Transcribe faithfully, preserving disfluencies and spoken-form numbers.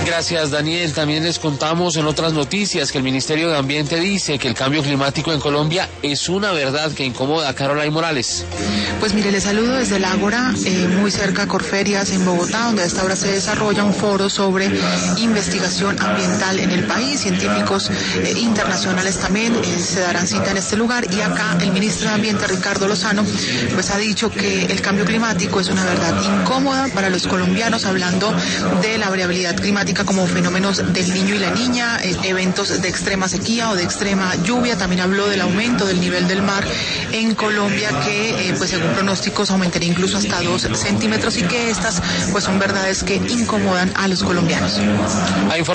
Gracias, Daniel. También les contamos en otras noticias que el Ministerio de Ambiente dice que el cambio climático en Colombia es una verdad que incomoda a Caroline Morales. Pues mire, le saludo desde el Ágora, eh, muy cerca a Corferias, en Bogotá, donde a esta hora se desarrolla un foro sobre investigación ambiental en el país. Científicos eh, internacionales también eh, se darán cita en este lugar, y acá el ministro de Ambiente, Ricardo Lozano, pues ha dicho que el cambio climático es una verdad incómoda para los colombianos, hablando de la variabilidad climática como fenómenos del niño y la niña, eh, eventos de extrema sequía o de extrema lluvia. También habló del aumento del nivel del mar en Colombia, que eh, pues según pronósticos aumentaría incluso hasta dos centímetros, y que estas pues son verdades que incomodan a los colombianos. Hay